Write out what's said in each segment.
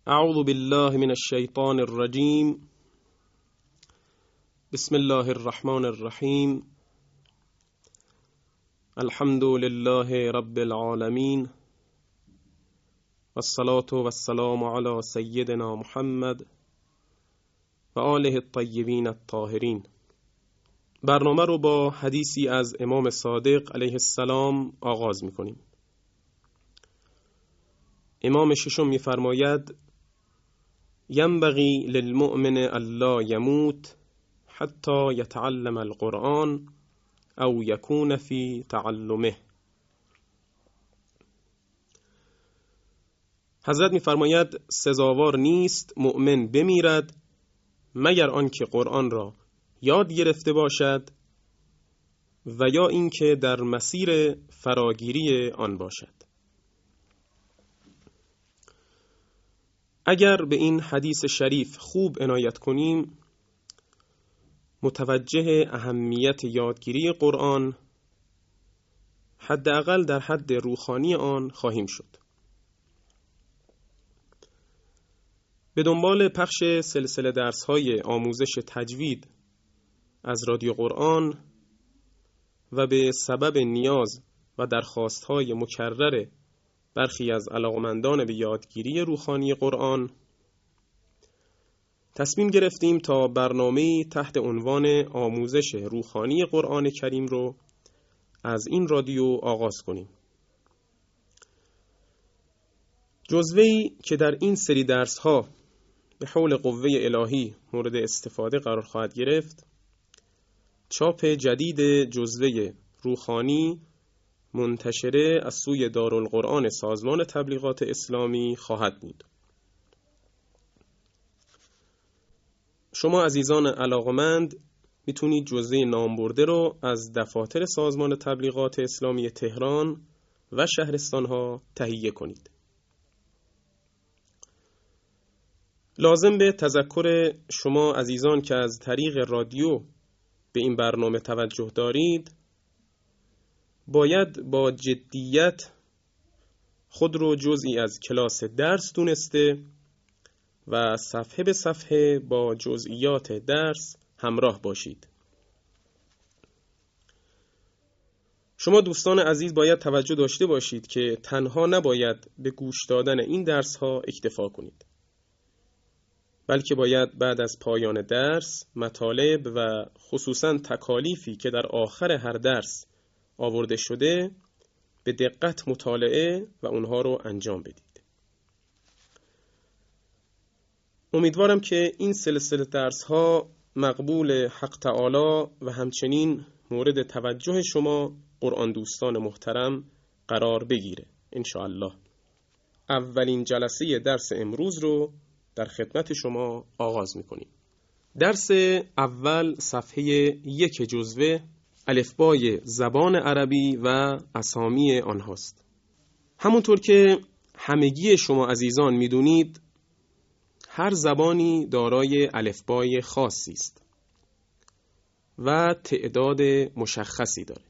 اعوذ بالله من الشیطان الرجیم. بسم الله الرحمن الرحیم. الحمد لله رب العالمین والصلاة والسلام علی سیدنا محمد و آله الطیبین الطاهرین. برنامه رو با حدیثی از امام صادق علیه السلام آغاز می‌کنیم. امام ششم می‌فرماید: ینبغی للمؤمن الا یموت حتی یتعلم القرآن او یکون فی تعلمه. حضرت می‌فرماید سزاوار نیست مؤمن بمیرد مگر آنکه قرآن را یاد گرفته باشد و یا اینکه در مسیر فراگیری آن باشد. اگر به این حدیث شریف خوب عنایت کنیم متوجه اهمیت یادگیری قرآن حداقل در حد روحانی آن خواهیم شد. به دنبال پخش سلسله درس‌های آموزش تجوید از رادیو قرآن و به سبب نیاز و درخواست‌های مکرر برخی از علاقمندان به یادگیری روحانی قرآن تصمیم گرفتیم تا برنامه‌ای تحت عنوان آموزش روحانی قرآن کریم رو از این رادیو آغاز کنیم. جزوه‌ای که در این سری درس‌ها به حول قوه الهی مورد استفاده قرار خواهد گرفت، چاپ جدید جزوه روحانی منتشره از سوی دارالقرآن سازمان تبلیغات اسلامی خواهد بود. شما عزیزان علاقمند میتونید جزوه نامبرده رو از دفاتر سازمان تبلیغات اسلامی تهران و شهرستانها تهیه کنید. لازم به تذکر شما عزیزان که از طریق رادیو به این برنامه توجه دارید، باید با جدیت خود رو جزئی از کلاس درس دونسته و صفحه به صفحه با جزئیات درس همراه باشید. شما دوستان عزیز باید توجه داشته باشید که تنها نباید به گوش دادن این درس ها اکتفا کنید، بلکه باید بعد از پایان درس مطالب و خصوصاً تکالیفی که در آخر هر درس آورده شده به دقت مطالعه و اونها رو انجام بدید. امیدوارم که این سلسله درس ها مقبول حق تعالی و همچنین مورد توجه شما قرآن دوستان محترم قرار بگیره انشاءالله. اولین جلسه درس امروز رو در خدمت شما آغاز میکنیم. درس اول صفحه 1 جزوه الفبای زبان عربی و اسامی آنهاست. همونطور که همگی شما عزیزان میدونید هر زبانی دارای الفبای خاصی است و تعداد مشخصی داره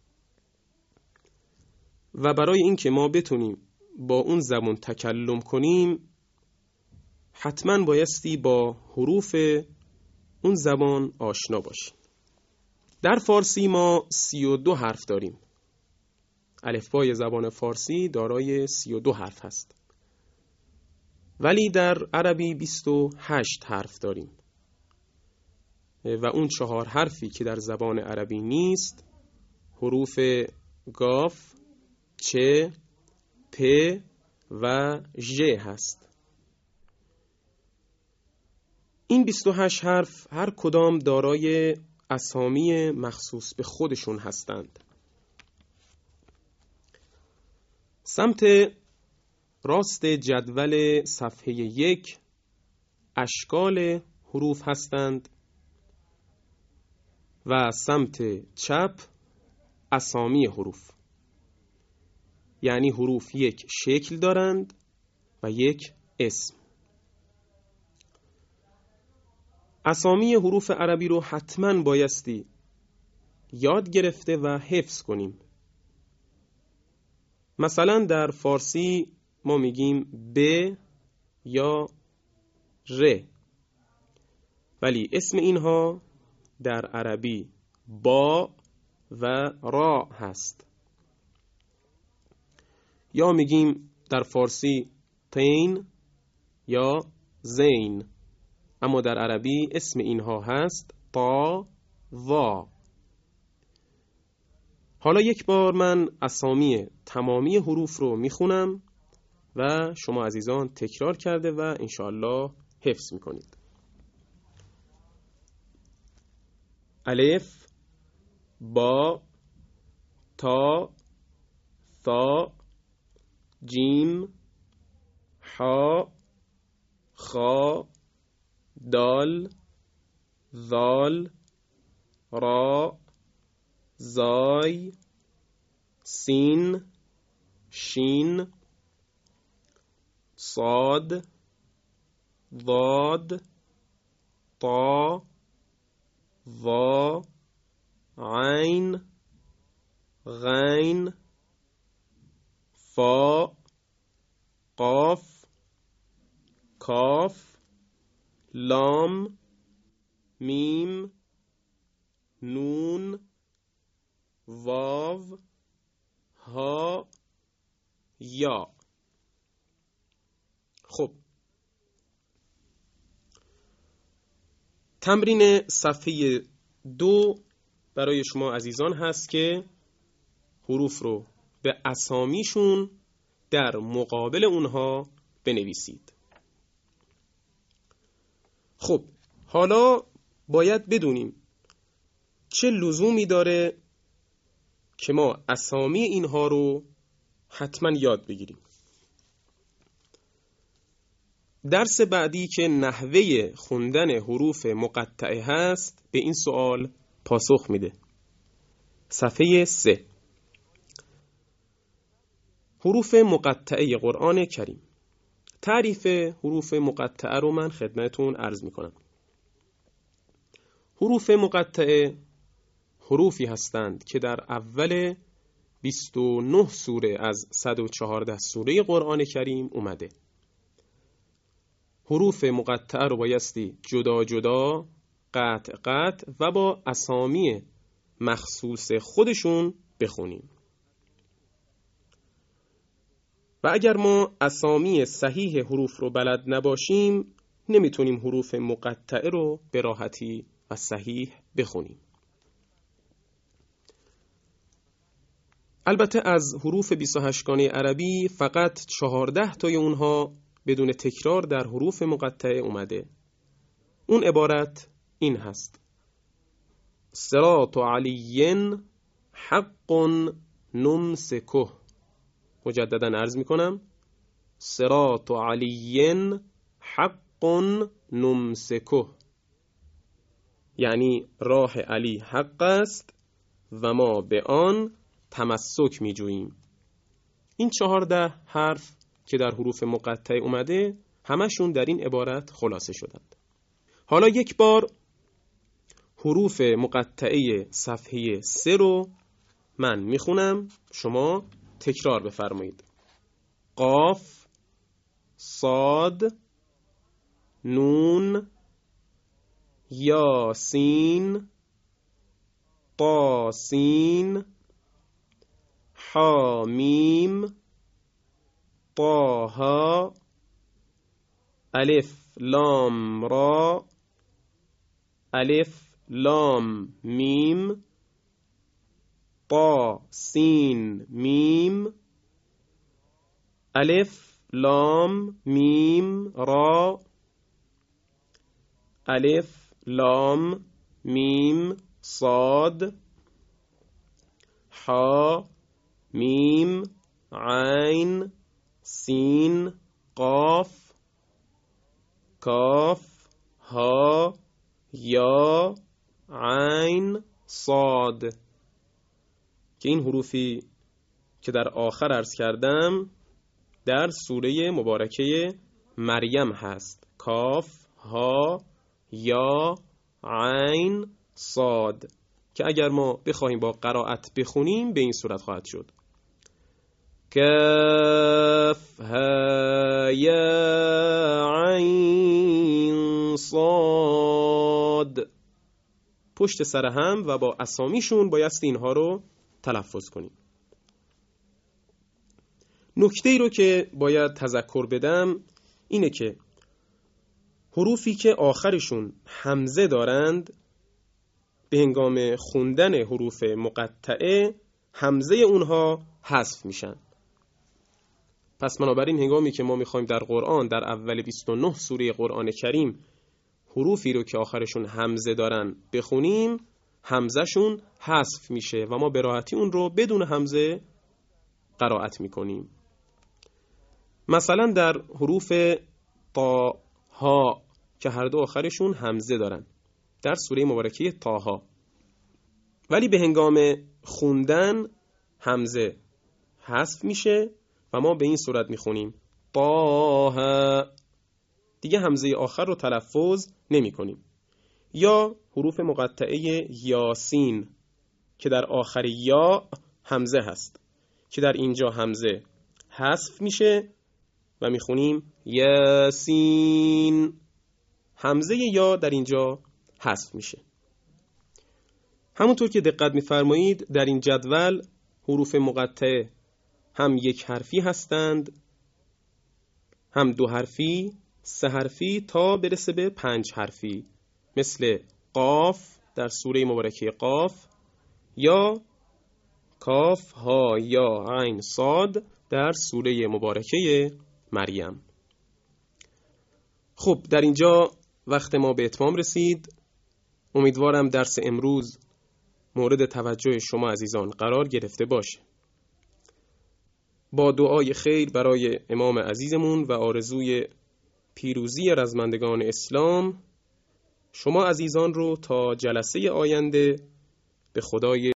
و برای اینکه ما بتونیم با اون زبان تکلم کنیم حتما بایستی با حروف اون زبان آشنا باشیم. در فارسی ما 32 حرف داریم. الفبای زبان فارسی دارای 32 حرف هست، ولی در عربی 28 حرف داریم و اون 4 حرفی که در زبان عربی نیست حروف گاف، چه، پ و ژ هست. این 28 حرف هر کدام دارای اسامی مخصوص به خودشون هستند. سمت راست جدول صفحه 1 اشکال حروف هستند و سمت چپ اسامی حروف، یعنی حروف یک شکل دارند و یک اسم. اسامی حروف عربی رو حتما بایستی یاد گرفته و حفظ کنیم. مثلا در فارسی ما میگیم ب، یا ر، ولی اسم اینها در عربی با و را هست. یا میگیم در فارسی تین یا زین، اما در عربی اسم اینها هست تا وا. حالا یک بار من اسامی تمامی حروف رو میخونم و شما عزیزان تکرار کرده و انشاءالله حفظ میکنید. الف، با، تا، ثا، جیم، حا، خا، دال، ذال، را، زای، سین، شین، صاد، ضاد، طا، ظا، عین، غین، فا، قاف، کاف، لام، میم، نون، واو، ها، یا. خب، تمرین صفحه 2 برای شما عزیزان هست که حروف رو به اسامیشون در مقابل اونها بنویسید. خب، حالا باید بدونیم چه لزومی داره که ما اسامی اینها رو حتما یاد بگیریم. درس بعدی که نحوه خوندن حروف مقطعه هست به این سوال پاسخ میده. صفحه 3، حروف مقطعه قرآن کریم. تعریف حروف مقطعه رو من خدمتون عرض میکنم. حروف مقطعه حروفی هستند که در اول 29 سوره از 114 سوره قرآن کریم اومده. حروف مقطعه رو بایستی جدا جدا، قطع قطع و با اسامی مخصوص خودشون بخونیم. و اگر ما اسامی صحیح حروف رو بلد نباشیم نمیتونیم حروف مقطعه رو به راحتی و صحیح بخونیم. البته از حروف 28 گانه عربی فقط 14 تای اونها بدون تکرار در حروف مقطعه اومده. اون عبارت این هست: صراط علی حق نمسکه. مجددا عرض میکنم: صراط علی حق نمسکه، یعنی راه علی حق است و ما به آن تمسک میجوییم. این 14 حرف که در حروف مقطعه اومده همشون در این عبارت خلاصه شدند. حالا یک بار حروف مقطعه صفحه 3 رو من میخونم، شما تکرار بفرمایید. قاف، صاد، نون، یاسین، طاسین، حامیم، طه، الف لام را، الف لام میم، طا سین میم، الف لام میم را، الف لام میم صاد، حا میم عین سین قاف، کاف ها یا عین صاد، که این حروفی که در آخر عرض کردم در سوره مبارکه مریم هست. کاف ها یا عین صاد، که اگر ما بخواهیم با قرائت بخونیم به این صورت خواهد شد: کاف ها یا پشت سر هم و با اسامیشون بایستی اینها رو تلفظ کنیم. نکته‌ای رو که باید تذکر بدم اینه که حروفی که آخرشون همزه دارند به هنگام خوندن حروف مقطعه همزه اونها حذف میشن. پس بنابراین هنگامی که ما میخوایم در قرآن در اول 29 سوره قرآن کریم حروفی رو که آخرشون همزه دارن بخونیم، همزهشون حذف میشه و ما به راحتی اون رو بدون همزه قرائت میکنیم. مثلا در حروف طا ها که هر دو آخرشون همزه دارن در سوره مبارکه طه، ولی به هنگام خوندن همزه حذف میشه و ما به این صورت میخونیم طه، دیگه همزه آخر رو تلفظ نمی کنیم. یا حروف مقطعه یاسین که در آخر یا همزه هست که در اینجا همزه حذف میشه و میخونیم یاسین، همزه یا در اینجا حذف میشه. همونطور که دقت میفرمایید در این جدول حروف مقطعه هم یک حرفی هستند، هم دو حرفی، سه حرفی تا برسه به 5 حرفی، مثل قاف در سوره مبارکه قاف یا کاف ها یا عین صاد در سوره مبارکه مریم. خب در اینجا وقت ما به اتمام رسید. امیدوارم درس امروز مورد توجه شما عزیزان قرار گرفته باشه. با دعای خیر برای امام عزیزمون و آرزوی پیروزی رزمندگان اسلام، شما عزیزان رو تا جلسه آینده به خدای